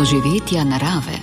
doživetja narave.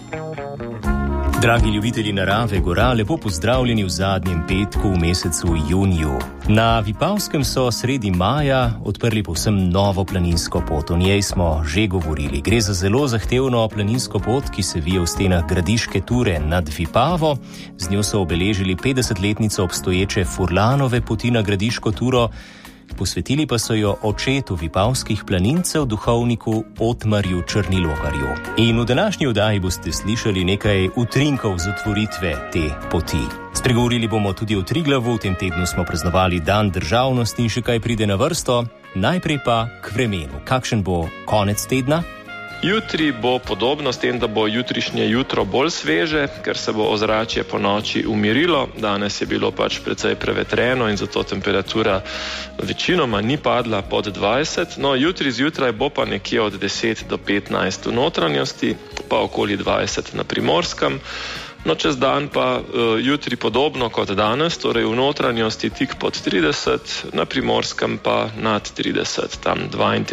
Dragi ljubitelji narave, gora, lepo pozdravljeni v zadnjem petku v mesecu juniju. Na Vipavskem so sredi maja odprli povsem novo planinsko pot. O njej smo že govorili. Gre za zelo zahtevno planinsko pot, ki se vije v stenah Gradiške Ture nad Vipavo. Z njo so obeležili 50-letnico obstoječe Furlanove poti na Gradiško Turo. Posvetili pa so jo očetu vipavskih planincev, duhovniku Otmarju Črnilogarju. In v današnji oddaji boste slišali nekaj utrinkov z otvoritve te poti. Spregovorili bomo tudi o Triglavu, v tem tednu smo praznovali Dan državnosti in še kaj pride na vrsto. Najprej pa k vremenu. Kakšen bo konec tedna? Jutri bo podobno s tem, da bo jutrišnje jutro bolj sveže, ker se bo ozračje po noči umirilo. Danes je bilo precej prevetreno in zato temperatura večinoma ni padla pod 20. No, jutri zjutraj bo pa nekje od 10 do 15 v notranjosti, pa okoli 20 na Primorskem. No, čez dan pa jutri podobno kot danes, torej v notranjosti tik pod 30, na Primorskem pa nad 30, tam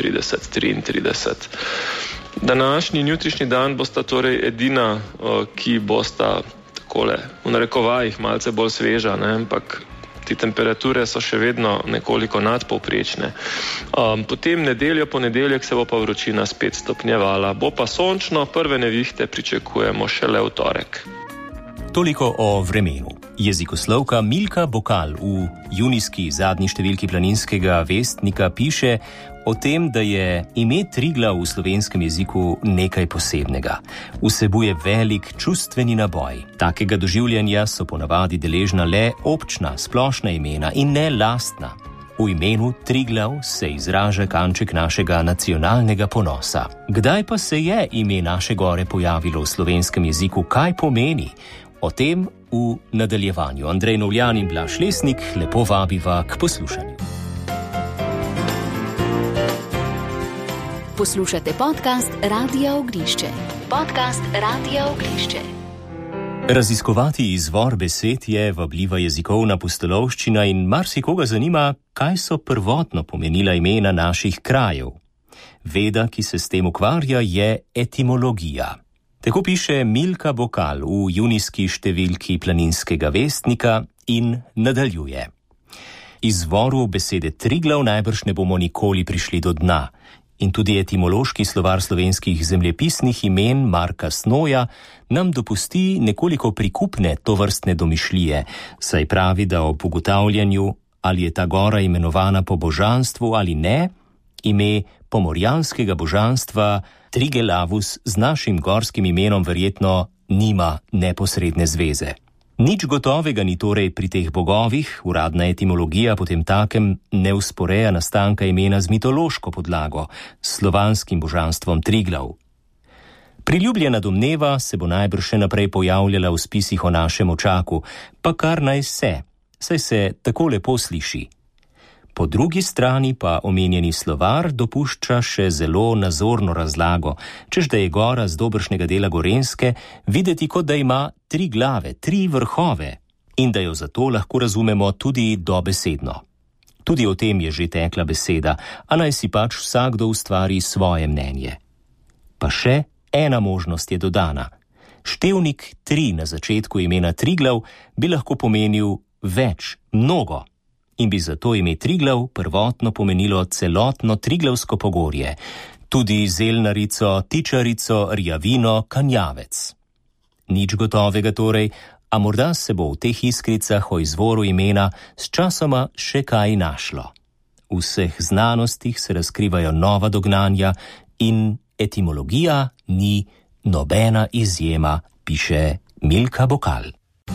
32, 33. Današnji in jutrišnji dan bosta torej edina, ki bosta takole, v narekovajih, malce bolj sveža, ne? Ampak te temperature so še vedno nekoliko nadpovprečne. Potem nedeljo, ponedeljek se bo pa vročina spet stopnjevala. Bo pa sončno, prve nevihte pričakujemo šele v torek. Toliko o vremenu. Jezikoslovka Milka Bokal v junijski zadnji številki Planinskega vestnika piše o tem, da je ime Triglav v slovenskem jeziku nekaj posebnega. Vsebuje velik čustveni naboj. Takega doživljanja so ponavadi deležna le občna, splošna imena in ne lastna. V imenu Triglav se izraža kanček našega nacionalnega ponosa. Kdaj pa se je ime naše gore pojavilo v slovenskem jeziku? Kaj pomeni? O tem v nadaljevanju. Andrej Novljan in Blaž Lesnik lepo vabiva k poslušanju. Poslušate podcast Radia Ognjišče. Podcast Radia Ognjišče. Raziskovati izvor besed je vabljiva jezikovna pustolovščina in marsikoga zanima, kaj so prvotno pomenila imena naših krajev. Veda, ki se s tem ukvarja, je etimologija. Tako piše Milka Bokal v junijski številki Planinskega vestnika in nadaljuje. Izvoru besede Triglav najbrž ne bomo nikoli prišli do dna. In tudi etimološki slovar slovenskih zemljepisnih imen Marka Snoja nam dopusti nekoliko prikupne tovrstne domišljije, saj pravi, da ob ugotavljanju, ali je ta gora imenovana po božanstvu ali ne, ime pomorjanskega božanstva Trigelavus z našim gorskim imenom verjetno nima neposredne zveze. Nič gotovega ni torej pri teh bogovih, uradna etimologija potem takem ne usporeja nastanka imena z mitološko podlago, s slovanskim božanstvom Triglav. Priljubljena domneva se bo najbrž še naprej pojavljala v spisih o našem očaku, pa kar naj se, saj se tako lepo sliši. Po drugi strani pa omenjeni slovar dopušča še zelo nazorno razlago, češ da je gora z dobršnega dela Gorenjske videti, kot da ima 3 glave, 3 vrhove in da jo zato lahko razumemo tudi dobesedno. Tudi o tem je že tekla beseda, a naj si pač vsakdo ustvari svoje mnenje. Pa še ena možnost je dodana. Števnik 3 na začetku imena Triglav bi lahko pomenil več, mnogo. In bi zato ime Triglav prvotno pomenilo celotno Triglavsko pogorje, tudi Zelnarico, Tičarico, Rjavino, Kanjavec. Nič gotovega torej, a morda se bo v teh iskricah o izvoru imena s časoma še kaj našlo. V vseh znanostih se razkrivajo nova dognanja in etimologija ni nobena izjema, piše Milka Bokal.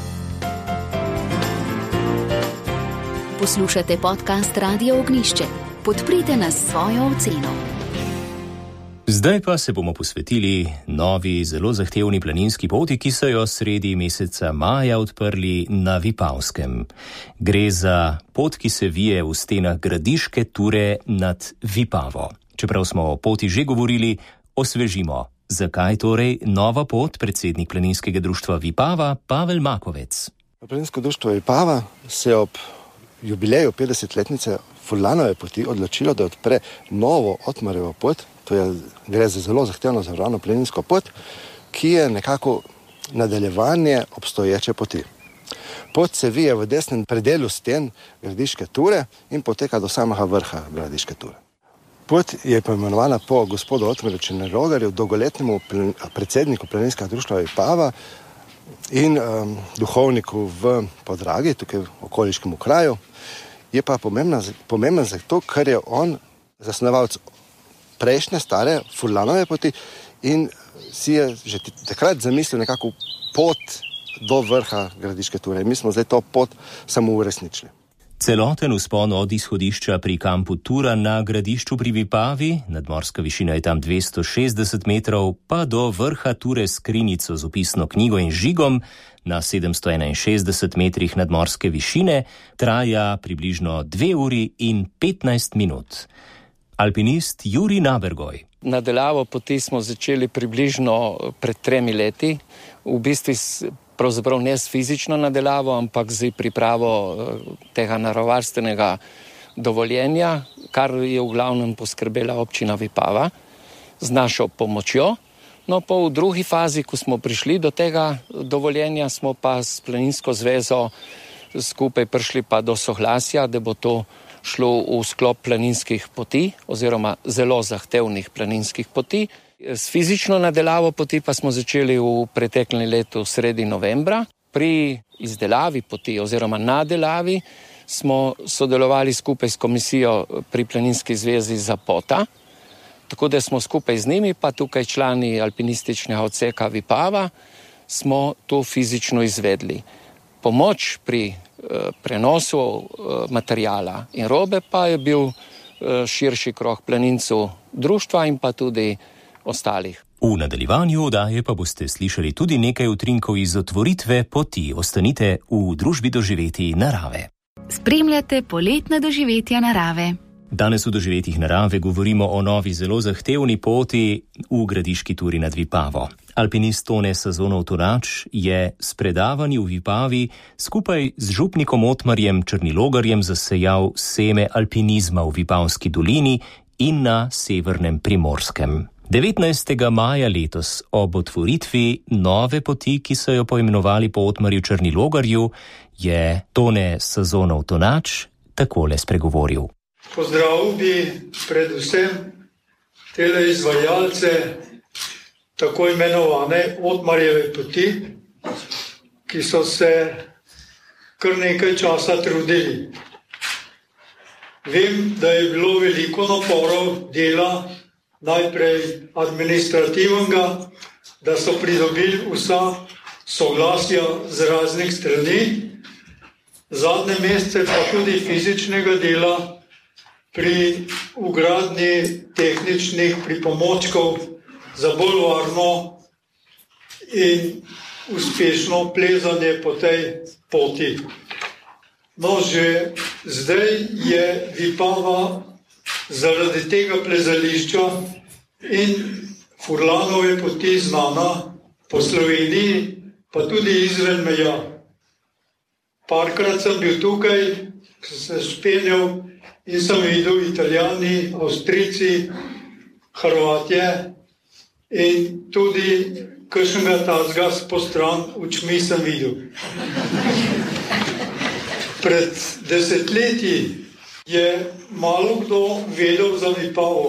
Poslušate podcast Radia Ognjišče. Podprite nas s svojo oceno. Zdaj pa se bomo posvetili novi, zelo zahtevni planinski poti, ki so jo sredi meseca maja odprli na Vipavskem. Gre za pot, ki se vije v stenah Gradiške Ture nad Vipavo. Čeprav smo o poti že govorili, osvežimo. Zakaj torej nova pot? Predsednik Planinskega društva Vipava, Pavel Makovec. Planinsko društvo Vipava se ob jubileju 50-letnice Furlanove poti odločilo, da odpre novo Otmarjevo pot, Gre za zelo zahtevno zavarovano planinsko pot, ki je nekako nadaljevanje obstoječe poti. Pot se vije v desnem predelu sten Gradiške Ture in poteka do samega vrha Gradiške Ture. Pot je poimenovana po gospodu Otmarju Črnilogarju, dolgoletnemu predsedniku planinskega društva Vipava in duhovniku v Podragi, tukaj v okoliškem kraju. Je pa pomembna zato, ker je on zasnovalec prejšnje stare Furlanove poti in si je že takrat zamislil nekako pot do vrha Gradiške Ture. Mi smo zdaj to pot samo uresničili. Celoten vzpon od izhodišča pri kampu Tura na Gradišču pri Vipavi, nadmorska višina je tam 260 metrov, pa do vrha Ture s skrinjico z opisno knjigo in žigom na 761 metrih nadmorske višine, traja približno 2 uri in 15 minut. Alpinist Jurij Nabergoj. Nadaljavo poti smo začeli približno pred 3 leti, v bistvu pravzaprav ne s fizično nadaljavo, ampak z pripravo tega naravovarstvenega dovoljenja, kar je v glavnem poskrbela občina Vipava z našo pomočjo. No, pa v drugi fazi, ko smo prišli do tega dovoljenja, smo pa s Planinsko zvezo skupaj prišli pa do soglasja, da bo to šlo v sklop planinskih poti oziroma zelo zahtevnih planinskih poti. S fizično nadaljavo poti pa smo začeli v preteklem letu sredi novembra. Pri izdelavi poti oziroma nadaljavi smo sodelovali skupaj s komisijo pri Planinski zvezi Zapota, tako da smo skupaj z njimi, pa tukaj člani alpinističnega odseka Vipava, smo to fizično izvedli. Pomoč pri prenosu materijala in robe pa je bil širši krog planincev društva in pa tudi ostalih. V nadaljevanju oddaje pa boste slišali tudi nekaj utrinkov iz otvoritve poti. Ostanite v družbi doživeti narave. Spremljate poletna doživetja narave. Danes v doživetjih narave govorimo o novi zelo zahtevni poti v Gradiški Turi nad Vipavo. Alpinist Tone Sazonov-Tonač je s predavanji v Vipavi skupaj z župnikom Otmarjem Črnilogarjem zasejal seme alpinizma v Vipavski dolini in na severnem Primorskem. 19. maja letos ob otvoritvi nove poti, ki so jo poimenovali po Otmarju Črnilogarju, je Tone Sazonov-Tonač takole spregovoril. Pozdravil bi predvsem tele izvajalce tako imenovane Otmarjeve poti, ki so se kar nekaj časa trudili. Vem, da je bilo veliko naporov dela, najprej administrativnega, da so pridobili vsa soglasja z raznih strani, zadnje mesece pa tudi fizičnega dela pri vgradnji tehničnih pripomočkov za bolj varno in uspešno plezanje po tej poti. No, že zdaj je Vipava zaradi tega plezališča in Furlanove poti znana po Sloveniji, pa tudi izven meja. Parkrat sem bil tukaj, sem se spenjal in sem videl Italijani, Avstrijci, Hrvatje in tudi kakšnega tazga postran očmi sem videl. Pred desetletji je malo kdo vedel za Vipavo.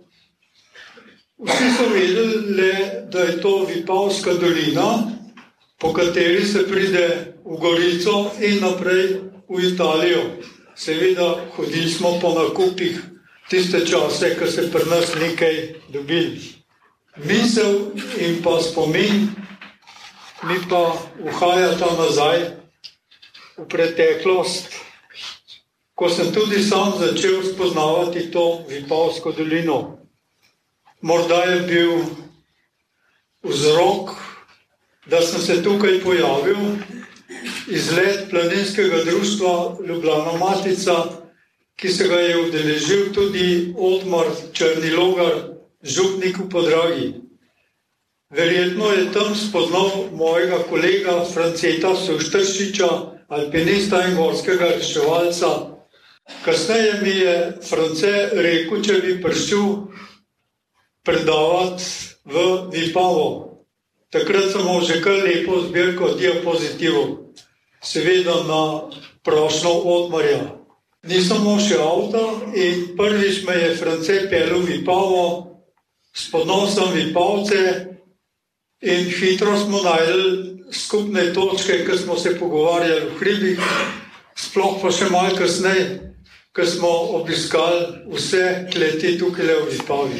Vsi so vedeli, da je to Vipavska dolina, po kateri se pride v Gorico in naprej v Italijo. Seveda, hodili smo po nakupih tiste čase, ko se pri nas nekaj dobili. Misel in pa spomin mi pa uhajata nazaj v preteklost, ko sem tudi sam začel spoznavati to Vipavsko dolino. Morda je bil vzrok, da sem se tukaj pojavil, izlet planinskega društva Ljubljana Matica, ki se ga je udeležil tudi Otmar Črnilogar, župnik v Podragi. Verjetno je tam spoznal mojega kolega Franceta Suštršiča, alpinista in gorskega reševalca. Kasneje mi je France rekel, če bi prišel predavati v Vipavo. Takrat sem imel že kar lepo zbirko diapozitivov, seveda na prošnjo Otmarja. Nisem imel še avta in prvič me je France peljal v Vipavo, spodnal sem Vipavce in hitro smo našli skupne točke, ker smo se pogovarjali v hribih, sploh pa še malo kasneje, ker smo obiskali vse kleti tukaj v Vipavi.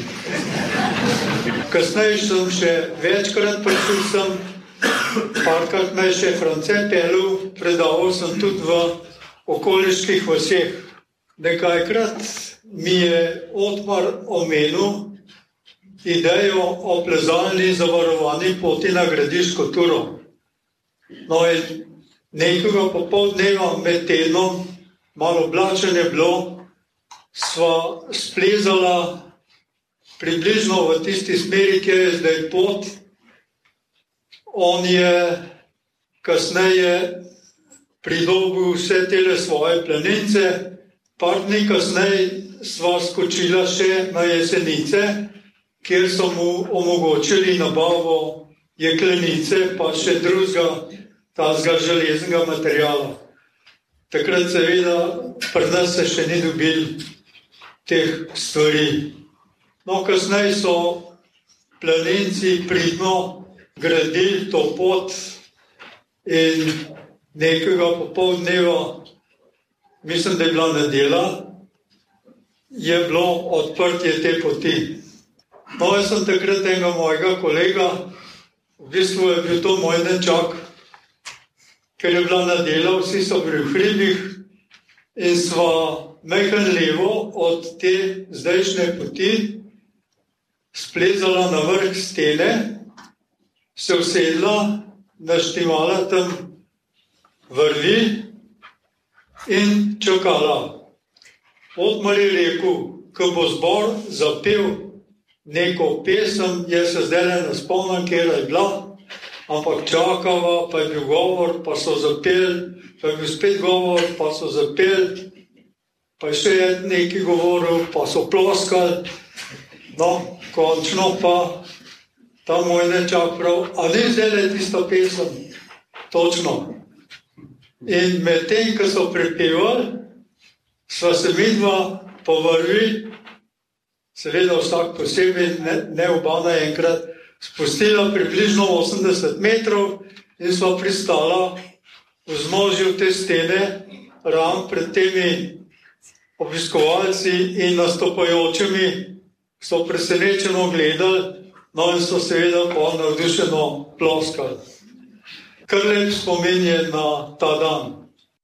Kasneje sem še večkrat prišel sem, parkrat me je še France peljal, predaval sem tudi v okoliških vaseh. Nekajkrat mi je Otmar omenil idejo o plezalni zavarovani poti na Gradiško Turo. No in nekega popoldneva med tednom, malo oblačen je bilo, sva splezala približno v tisti smeri, kjer je zdaj pot. On je kasneje pridolbil vse tele svoje planince, par dni kasneje sva skočila še na Jesenice, kjer so mu omogočili nabavo jeklenice, pa še drugega tazga železnega materijala. Takrat seveda pri nas se še ni dobil teh stvari. No, kasneje so planinci pridno gradili to pot in nekega popoldneva, mislim, da je bila nedelja, je bilo odprtje te poti. No, jaz sem takrat enega mojega kolega, v bistvu je bil to moj nečak, ker je bila nedelja, vsi so bili v hribih in sva mehen levo od te zdajšnje poti splezala na vrh stene, se usedla, naštimala tam vrvi in čakala. Otmar je rekel, ko bo zbor zapel neko pesem, jaz se zdaj ne spomnim, kjer je bila, ampak čakava, pa je bil govor, pa so zapeli, pa je bil spet govor, pa so zapeli, pa je še neki govoril, pa so ploskali. No, končno pa ta moj nečak prav, a ni zdaj le tista pesem? Točno. In med tem, ko so prepevali, sva se midva po vrvi, seveda vsak posebej, ne oba naenkrat, spustila približno 80 metrov in sva pristala v vznožju te stene, ravno pred temi obiskovalci in nastopajočimi, so presenečeno gledali, no in so seveda pa navdušeno ploskali. Kar lep spomin je na ta dan.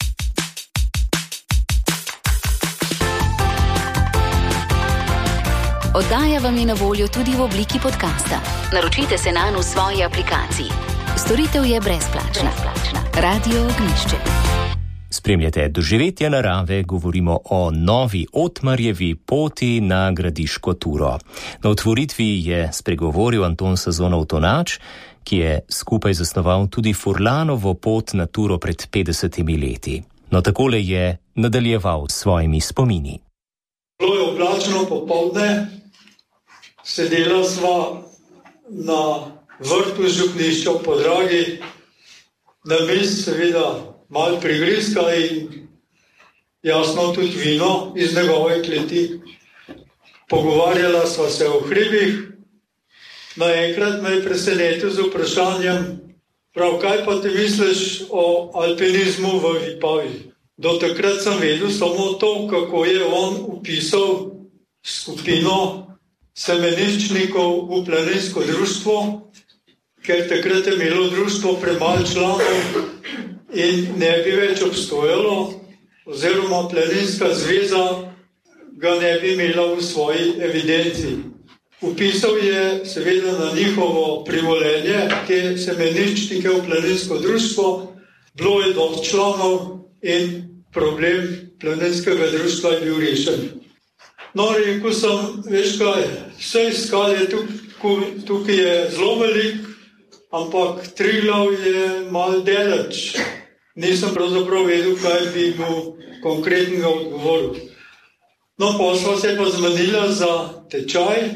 Oddaja vam je na voljo tudi v obliki podcasta. Naročite se nanj v svoji aplikaciji. Storitev je brezplačna. Radio Ognjišče. Spremljate doživetje narave, govorimo o novi Otmarjevi poti na Gradiško Turo. Na otvoritvi je spregovoril Anton Sazonov Tonač, ki je skupaj zasnoval tudi Furlanovo pot na Turo pred 50 leti. No, takole je nadaljeval s svojimi spomini. Bilo je oblačno popoldne, sedela sva na vrtu župnišča v Podragi, na mizi seveda malo prigrizka in jasno tudi vino iz njegove kleti. Pogovarjala sva se o hribih. Naenkrat me je presenetil z vprašanjem, prav, kaj pa ti misliš o alpinizmu v Vipavi? Do takrat sem vedel samo to, kako je on upisal skupino semeniščnikov v planinsko društvo, ker takrat je imelo društvo premalo članov in ne bi več obstojalo, oziroma planinska zveza ga ne bi imela v svoji evidenci. Upisal je seveda na njihovo privolenje te semeniščnike v planinsko društvo, bilo je dosti članov in problem planinskega društva je bil rešen. No, rekel sem, veš kaj, vse skal je tukaj je zelo velik, ampak Triglav je malo daleč. Nisem pravzaprav vedel, kaj bi mu konkretnega odgovoril. No, pa sva se pa zmenila za tečaj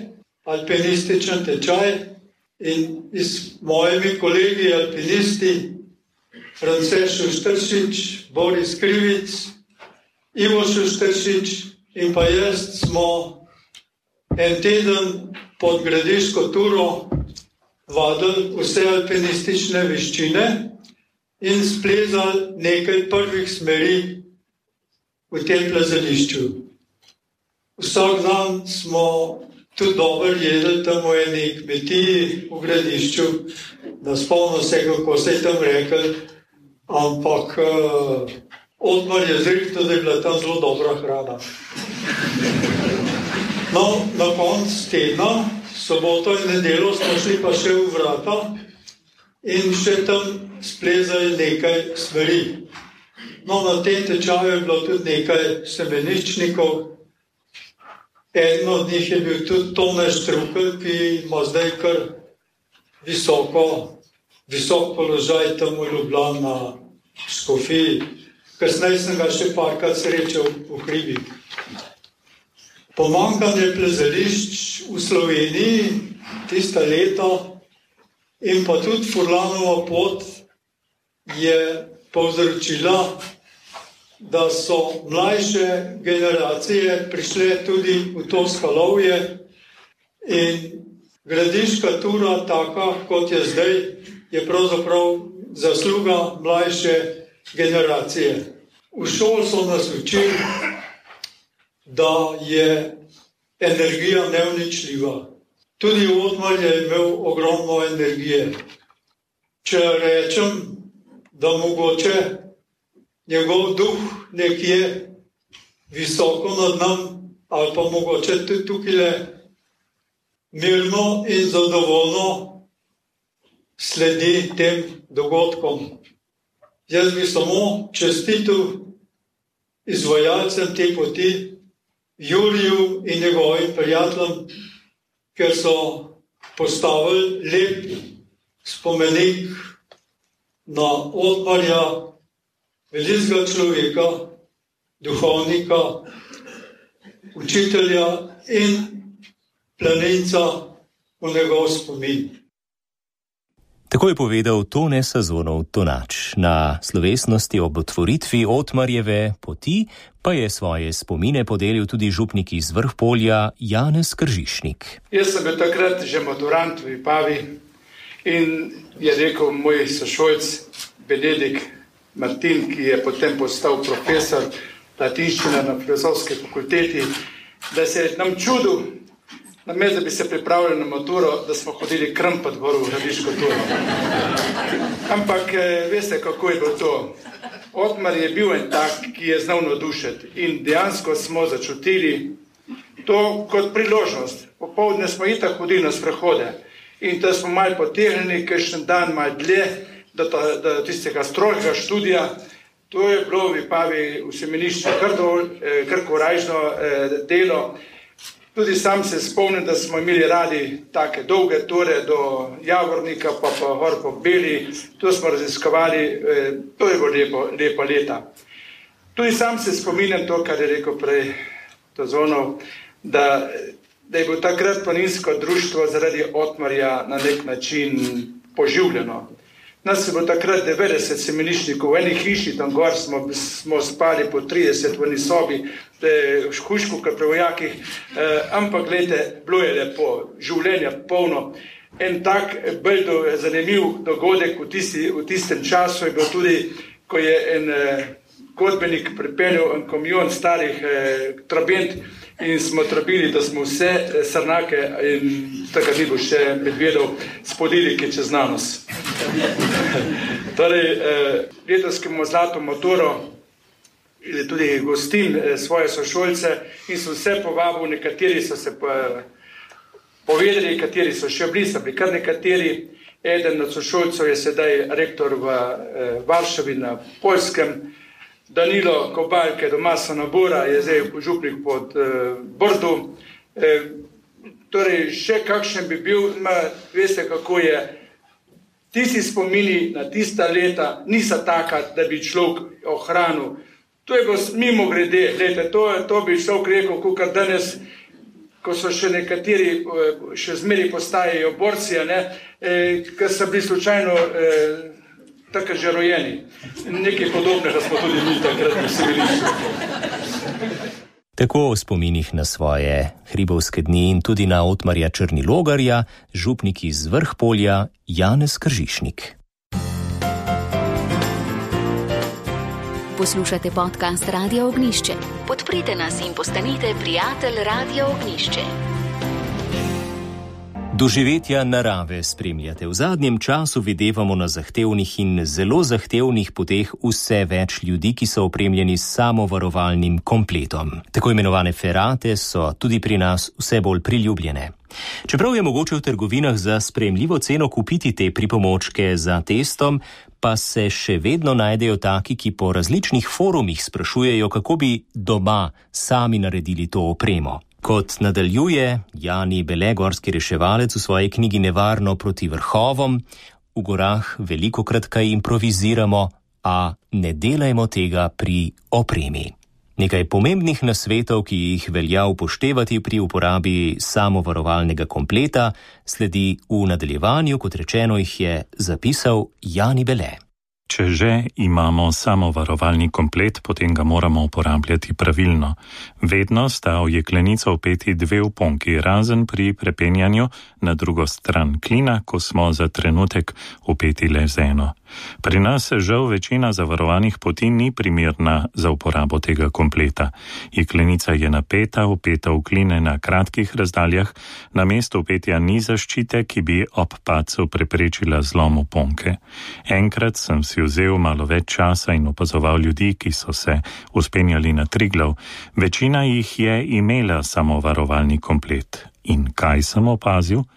alpinističen tečaj in s mojimi kolegi alpinisti, France Šuštršič, Boris Krivic, Ivo Šuštršič in pa jaz smo en teden pod Gradiško turo vadili vse alpinistične veščine in splezali nekaj prvih smeri v tem plezališču. Vsak dan smo tudi dobro jedli tam v eni kmetiji v Gradišču, da spomnim se, kako se je tam rekel, ampak Otmar je zrihtel, da je bila tam zelo dobra hrana. No, na konc tedna, soboto in nedeljo smo šli pa še v Vrata in še tam splezali nekaj smeri. No, na tem tečaju je bilo tudi nekaj semeniščnikov. Eden od njih je bil tudi Tone Štrukelj, ki ima zdaj kar visok položaj tam v Ljubljani na Škofiji. Kasneje sem ga še parkrat srečal v hribih. Pomanjkanje plezališč v Sloveniji tista leta in pa tudi Furlanova pot je povzročila, da so mlajše generacije prišle tudi v to skalovje in Gradiška tura, taka kot je zdaj, je pravzaprav zasluga mlajše generacije. V šoli so nas učili, da je energija neuničljiva. Tudi Otmar je imel ogromno energije. Če rečem, da mogoče njegov duh nekje visoko nad nam, ali pa mogoče tudi tukaj mirno in zadovoljno sledi tem dogodkom. Jaz bi samo čestitil izvajalcem te poti, Juriju in njegovim prijateljem, ker so postavili lep spomenik na Otmarja, velikega človeka, duhovnika, učitelja in planinca v njegov spomin. Tako je povedal Tone Sazonov Tonač. Na slovesnosti ob otvoritvi Otmarjeve poti pa je svoje spomine podelil tudi župnik iz Vrhpolja Janez Kržišnik. Jaz sem bil takrat že maturant v Vipavi in je rekel moj sošolc Benedik Martin, ki je potem postal profesor latinščine na Filozofski fakulteti, da se je nam čudil, namesto da bi se pripravili na maturo, da smo hodili krmpat gor v Gradiško turo. Ampak veste, kako je bilo to. Otmar je bil en tak, ki je znal navdušiti in dejansko smo začutili to kot priložnost. Popoldne smo itak hodili na sprehode in da smo malo potegnili, kakšen dan malo dlje, do tistega strojega študija. To je bilo v Vipavi v semenišču kar korajžno delo. Tudi sam se spomnim, da smo imeli radi take dolge ture do Javornika, pa gor po Beli. To smo raziskovali, to je bilo lepa leta. Tudi sam se spominjam to, kar je rekel prej Tozonov, da je bilo takrat planinsko društvo zaradi Otmarja na nek način poživljeno. Nas je bilo takrat 90 semeniščnikov, v eni hiši, tam gor smo spali po 30 v eni sobi, škušku, kar pri vojakih, ampak gledajte, bilo je lepo, življenja polno. En tak bolj zanimiv dogodek v tistem času je bil tudi, ko je en godbenik pripeljal en kamion starih trabent in smo trabili, da smo vse srnake in takrat ni bo še medvedov spodilike čez nanos. Torej, letos imamo zlato maturo, tudi gostim svoje sošolce in so vse povabil, nekateri so se povedali, kateri so še bili kar nekateri. Eden od sošolcev je sedaj rektor v Varšavi na Poljskem, Danilo Kobal, ki je doma Sanabora, je zdaj župnik pod Brdu. Torej, še kakšen bi bil, veste, kako je. Tisti spomini na tista leta niso taka, da bi človek ohranil. To je bilo mimo grede, to bi človek rekel, kukar danes, ko so še nekateri še zmeri postajajo borci, ker so bili slučajno tako že rojeni. Nekaj podobnega smo tudi mi takrat dosegali. Tako o spominih na svoje hribovske dni in tudi na Otmarja Črnilogarja, župnik iz Vrhpolja Janez Kržišnik. Poslušate podcast Radia Ognjišče. Podprite nas in postanite prijatelj Radia Ognjišče. Doživetja narave spremljate. V zadnjem času videvamo na zahtevnih in zelo zahtevnih poteh vse več ljudi, ki so opremljeni s samovarovalnim kompletom. Tako imenovane ferate so tudi pri nas vse bolj priljubljene. Čeprav je mogoče v trgovinah za sprejemljivo ceno kupiti te pripomočke za testom, pa se še vedno najdejo taki, ki po različnih forumih sprašujejo, kako bi doma sami naredili to opremo. Kot nadaljuje Jani Bele, gorski reševalec, v svoji knjigi Nevarno proti vrhovom, v gorah velikokrat kaj improviziramo, a ne delajmo tega pri opremi. Nekaj pomembnih nasvetov, ki jih velja upoštevati pri uporabi samovarovalnega kompleta, sledi v nadaljevanju, kot rečeno jih je zapisal Jani Bele. Če že imamo samovarovalni komplet, potem ga moramo uporabljati pravilno. Vedno sta v jeklenico vpeti dve uponki, razen pri prepenjanju na drugo stran klina, ko smo za trenutek vpeti le z eno. Pri nas žal večina zavarovanih poti ni primerna za uporabo tega kompleta. Jeklenica je napeta, vpeta v kline na kratkih razdaljah, namesto vpetja ni zaščite, ki bi ob padcu preprečila zlom uponke. Enkrat sem si vzel malo več časa in opazoval ljudi, ki so se vzpenjali na Triglav. Večina jih je imela samovarovalni komplet. In kaj sem opazil?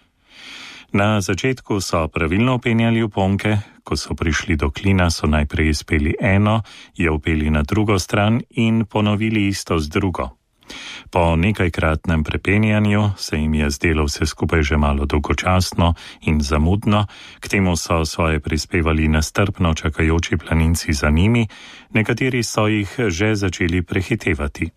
Na začetku so pravilno vpenjali uponke, ko so prišli do klina, so najprej izpeli eno, jo vpeli na drugo stran in ponovili isto z drugo. Po nekajkratnem prepenjanju se jim je zdelo vse skupaj že malo dolgočasno in zamudno, k temu so svoje prispevali nestrpno čakajoči planinci za njimi, nekateri so jih že začeli prehitevati.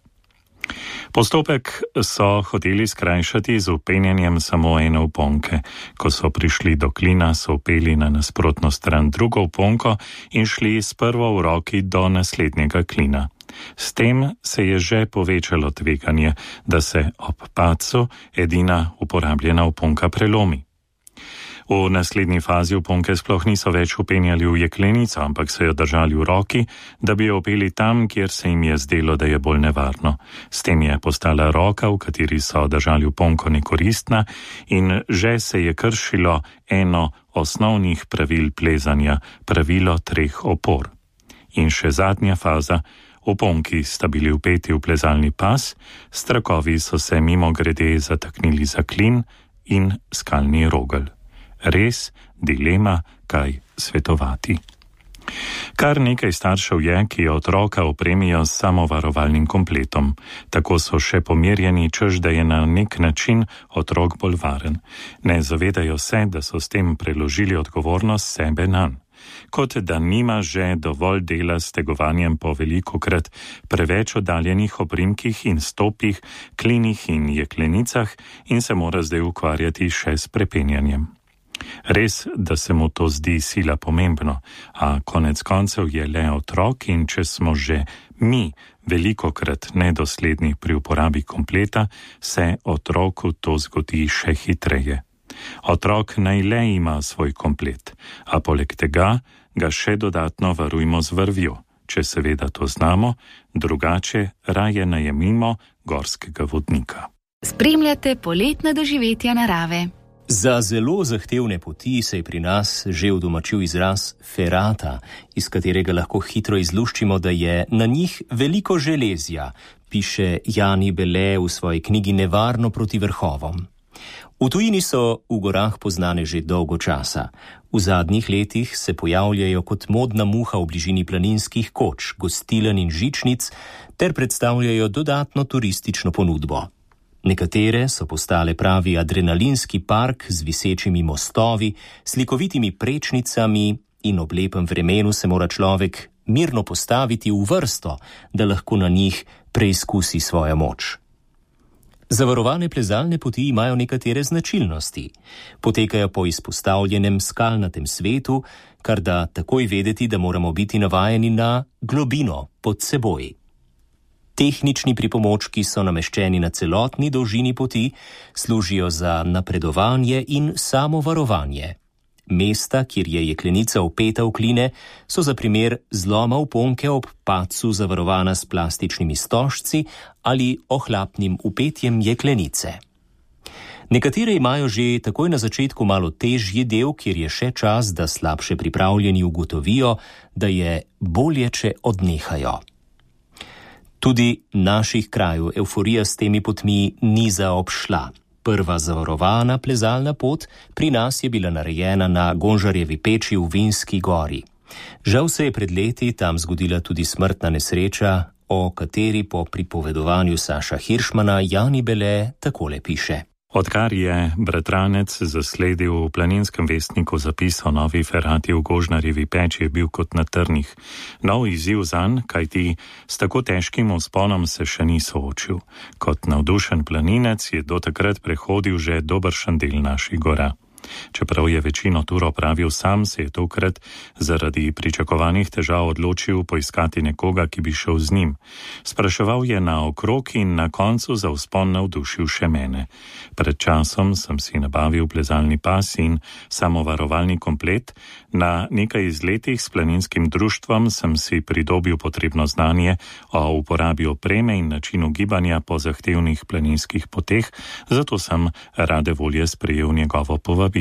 Postopek so hoteli skrajšati z vpenjanjem samo ene uponke. Ko so prišli do klina, so vpeli na nasprotno stran drugo uponko in šli s prvo v roki do naslednjega klina. S tem se je že povečalo tveganje, da se ob padcu edina uporabljena uponka prelomi. V naslednji fazi uponke sploh niso več vpenjali v jeklenico, ampak so jo držali v roki, da bi jo vpeli tam, kjer se jim je zdelo, da je bolj nevarno. S tem je postala roka, v kateri so držali uponko, nekoristna in že se je kršilo eno osnovnih pravil plezanja, pravilo 3 opor. In še zadnja faza, uponki sta bili vpeti v plezalni pas, strakovi so se mimogrede zataknili za klin in skalni rogelj. Res dilema, kaj svetovati. Kar nekaj staršev je, ki otroka opremijo s samovarovalnim kompletom. Tako so še pomirjeni, češ da je na nek način otrok bolj varen. Ne zavedajo se, da so s tem preložili odgovornost sebe nanj. Kot da nima že dovolj dela s tegovanjem po velikokrat preveč oddaljenih oprimkih in stopih, klinih in jeklenicah in se mora zdaj ukvarjati še s prepenjanjem. Res, da se mu to zdi sila pomembno, a konec koncev je le otrok in če smo že mi velikokrat nedosledni pri uporabi kompleta, se otroku to zgodi še hitreje. Otrok naj le ima svoj komplet, a poleg tega ga še dodatno varujmo z vrvjo, če seveda to znamo, drugače raje najemimo gorskega vodnika. Spremljate poletna doživetja narave. Za zelo zahtevne poti se je pri nas že udomačil izraz ferata, iz katerega lahko hitro izluščimo, da je na njih veliko železja, piše Jani Bele v svoji knjigi Nevarno proti vrhovom. V tujini so v gorah poznane že dolgo časa. V zadnjih letih se pojavljajo kot modna muha v bližini planinskih koč, gostilen in žičnic ter predstavljajo dodatno turistično ponudbo. Nekatere so postale pravi adrenalinski park z visečimi mostovi, slikovitimi prečnicami in ob lepem vremenu se mora človek mirno postaviti v vrsto, da lahko na njih preizkusi svojo moč. Zavarovane plezalne poti imajo nekatere značilnosti. Potekajo po izpostavljenem skalnatem svetu, kar da takoj vedeti, da moramo biti navajeni na globino pod seboj. Tehnični pripomočki so nameščeni na celotni dolžini poti, služijo za napredovanje in samovarovanje. Mesta, kjer je jeklenica vpeta v kline, so za primer zloma uponke ob padcu zavarovana s plastičnimi stožci ali ohlapnim vpetjem jeklenice. Nekatere imajo že takoj na začetku malo težji del, kjer je še čas, da slabše pripravljeni ugotovijo, da je bolje, če odnehajo. Tudi naših krajev evforija s temi potmi ni zaobšla. Prva zavarovana plezalna pot pri nas je bila narejena na Gonžarjevi peči v Vinski gori. Žal se je pred leti tam zgodila tudi smrtna nesreča, o kateri po pripovedovanju Saša Hiršmana Jani Bele takole piše. Odkar je bratranec zasledil v Planinskem vestniku zapis o novi ferati v Gožnarjevi peči, je bil kot na trnih. Nov izziv zanj, kajti s tako težkim vzponom se še ni soočil. Kot navdušen planinec je do takrat prehodil že dobršen del naših gora. Čeprav je večino tur opravil sam, se je tokrat zaradi pričakovanih težav odločil poiskati nekoga, ki bi šel z njim. Spraševal je naokrog in na koncu za vzpon navdušil še mene. Pred časom sem si nabavil plezalni pas in samovarovalni komplet. Na nekaj izletih s planinskim društvom sem si pridobil potrebno znanje o uporabi opreme in načinu gibanja po zahtevnih planinskih poteh, zato sem rade volje sprejel njegovo povabilo.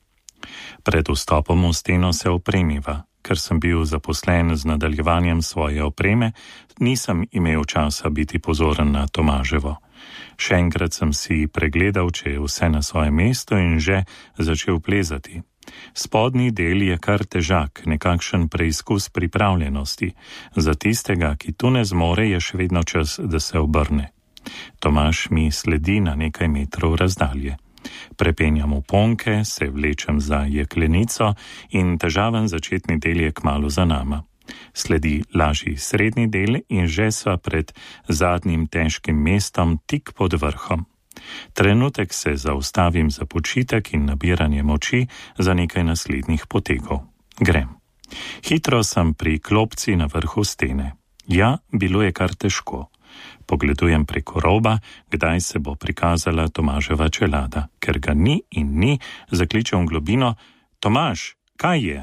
Pred vstopom v steno se opremiva. Ker sem bil zaposlen z nadaljevanjem svoje opreme, nisem imel časa biti pozoren na Tomaževo. Še enkrat sem si pregledal, če je vse na svojem mestu in že začel plezati. Spodnji del je kar težak, nekakšen preizkus pripravljenosti. Za tistega, ki tu ne zmore, je še vedno čas, da se obrne. Tomaž mi sledi na nekaj metrov razdalje. Prepenjam uponke, se vlečem za jeklenico in težaven začetni del je kmalu za nama. Sledi lažji srednji del in že sva pred zadnjim težkim mestom tik pod vrhom. Trenutek se zaustavim za počitek in nabiranje moči za nekaj naslednjih potegov. Grem. Hitro sem pri klopci na vrhu stene. Ja, bilo je kar težko. Pogledujem preko roba, kdaj se bo prikazala Tomaževa čelada. Ker ga ni in ni, zakličem v globino: Tomaž, kaj je?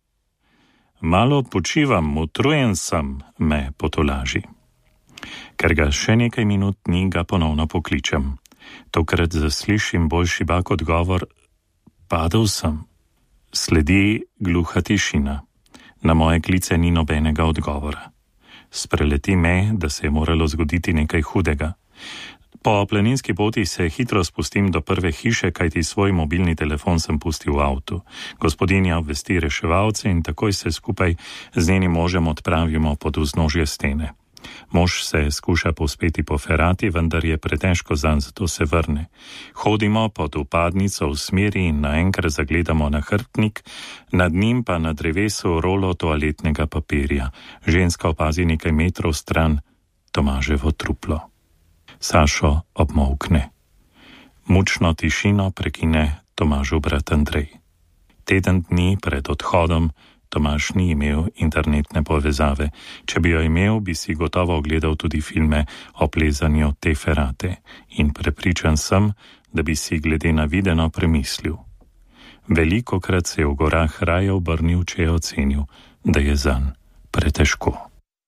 Malo počivam, utrujen sem, me potolaži. Ker ga še nekaj minut ni, ga ponovno pokličem. Tokrat zaslišim bolj šibak odgovor: padel sem. Sledi gluha tišina. Na moje klice ni nobenega odgovora. Spreleti me, da se je moralo zgoditi nekaj hudega. Po planinski poti se hitro spustim do prve hiše, kajti svoj mobilni telefon sem pustil v avtu. Gospodinja obvesti reševalce in takoj se skupaj z njenim možem odpravimo pod vznožje stene. Mož se skuša povzpeti po ferati, vendar je pretežko zanj, zato se vrne. Hodimo pod vpadnico v smeri in naenkrat zagledamo na hrbtnik, nad njim pa na drevesu rolo toaletnega papirja. Ženska opazi nekaj metrov stran Tomaževo truplo. Sašo obmolkne. Mučno tišino prekine Tomažov brat Andrej. Teden dni pred odhodom Tomaž ni imel internetne povezave. Če bi jo imel, bi si gotovo ogledal tudi filme o plezanju te ferate in prepričan sem, da bi si glede na videno premislil. Velikokrat se je v gorah raje obrnil, če je ocenil, da je zanj pretežko.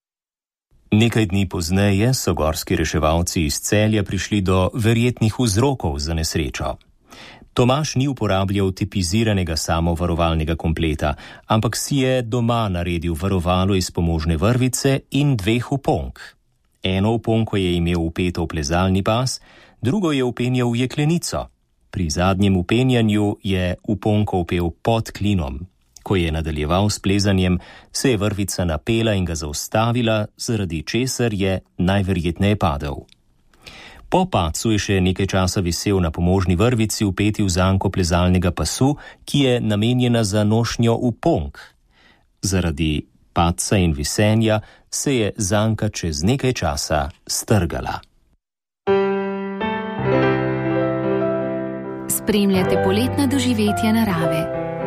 Nekaj dni pozneje so gorski reševalci iz Celja prišli do verjetnih vzrokov za nesrečo. Tomaž ni uporabljal tipiziranega samovarovalnega kompleta, ampak si je doma naredil varovalo iz pomožne vrvice in 2 uponk. Eno uponko je imel vpeto v plezalni pas, drugo je vpenjal v jeklenico. Pri zadnjem vpenjanju je uponko vpel pod klinom. Ko je nadaljeval s plezanjem, se je vrvica napela in ga zaustavila, zaradi česar je najverjetneje padel. Po padcu je še nekaj časa visel na pomožni vrvici vpeti v zanko plezalnega pasu, ki je namenjena za nošnjo uponk. Zaradi padca in visenja se je zanka čez nekaj časa strgala. Spremljate poletna doživetja narave.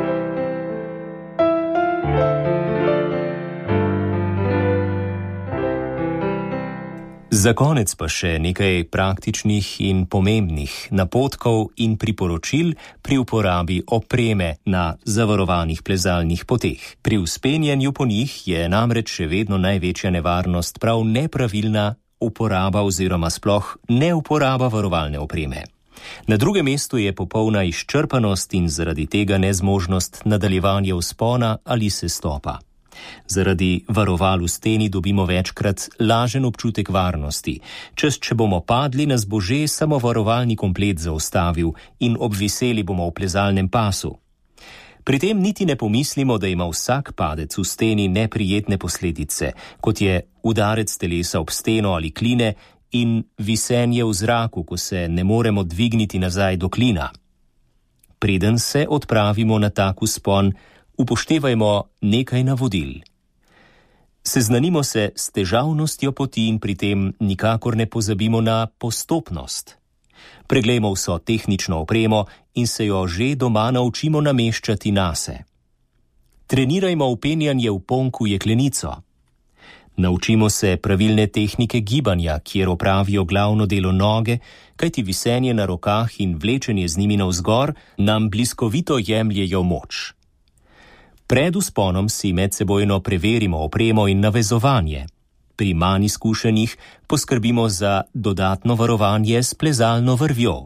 Za konec pa še nekaj praktičnih in pomembnih napotkov in priporočil pri uporabi opreme na zavarovanih plezalnih poteh. Pri vzpenjanju po njih je namreč še vedno največja nevarnost prav nepravilna uporaba oziroma sploh neuporaba varovalne opreme. Na drugem mestu je popolna izčrpanost in zaradi tega nezmožnost nadaljevanja vzpona ali sestopa. Zaradi varoval v steni dobimo večkrat lažen občutek varnosti. Če bomo padli, nas bo že samo varovalni komplet zaustavil in obviseli bomo v plezalnem pasu. Pri tem niti ne pomislimo, da ima vsak padec v steni neprijetne posledice, kot je udarec telesa ob steno ali kline in visenje v zraku, ko se ne moremo dvigniti nazaj do klina. Preden se odpravimo na tak vzpon, upoštevajmo nekaj navodil. Seznanimo se s težavnostjo poti in pri tem nikakor ne pozabimo na postopnost. Preglejmo vso tehnično opremo in se jo že doma naučimo nameščati nase. Trenirajmo vpenjanje v ponku jeklenico. Naučimo se pravilne tehnike gibanja, kjer opravijo glavno delo noge, kajti visenje na rokah in vlečenje z njimi navzgor nam bliskovito jemljejo moč. Pred vzponom si medsebojno preverimo opremo in navezovanje. Pri manj izkušenih poskrbimo za dodatno varovanje s plezalno vrvjo.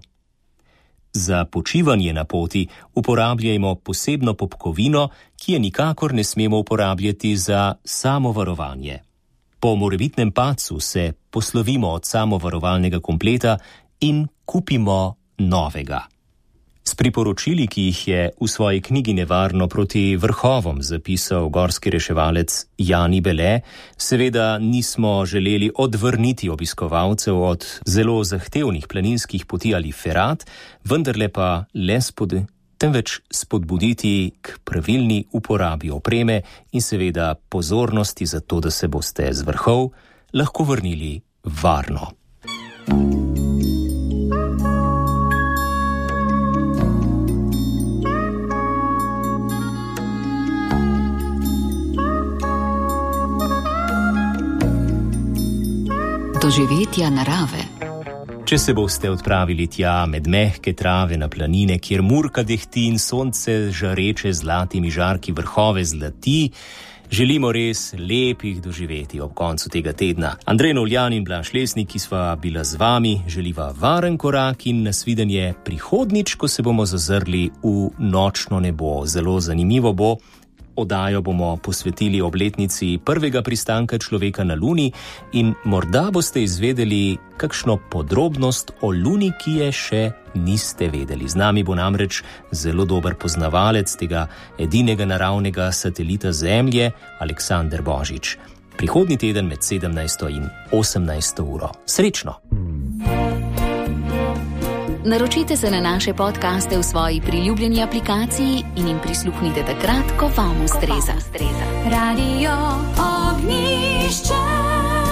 Za počivanje na poti uporabljajmo posebno popkovino, ki je nikakor ne smemo uporabljati za samovarovanje. Po morebitnem padcu se poslovimo od samovarovalnega kompleta in kupimo novega. S priporočili, ki jih je v svoji knjigi Nevarno proti vrhovom zapisal gorski reševalec Jani Bele, seveda nismo želeli odvrniti obiskovalcev od zelo zahtevnih planinskih poti ali ferat, vendarle pa temveč spodbuditi k pravilni uporabi opreme in seveda pozornosti za to, da se boste z vrhov lahko vrnili varno. Doživetja narave. Če se boste odpravili tja med mehke trave na planine, kjer murka dehti in sonce žareče zlatimi žarki vrhove zlati, želimo res lepih doživeti ob koncu tega tedna. Andrej Novljan in Blaž Lesnik, ki sva bila z vami, želiva varen korak in nasvidenje prihodnič, ko se bomo zazrli v nočno nebo. Zelo zanimivo bo. Oddajo bomo posvetili obletnici prvega pristanka človeka na Luni in morda boste izvedeli kakšno podrobnost o Luni, ki je še niste vedeli. Z nami bo namreč zelo dober poznavalec tega edinega naravnega satelita Zemlje, Aleksander Božič. Prihodnji teden med 17. in 18. uro. Srečno! Naročite se na naše podcaste v svoji priljubljeni aplikaciji in jim prisluhnite takrat, ko vam ustreza. Radio Ognjišče.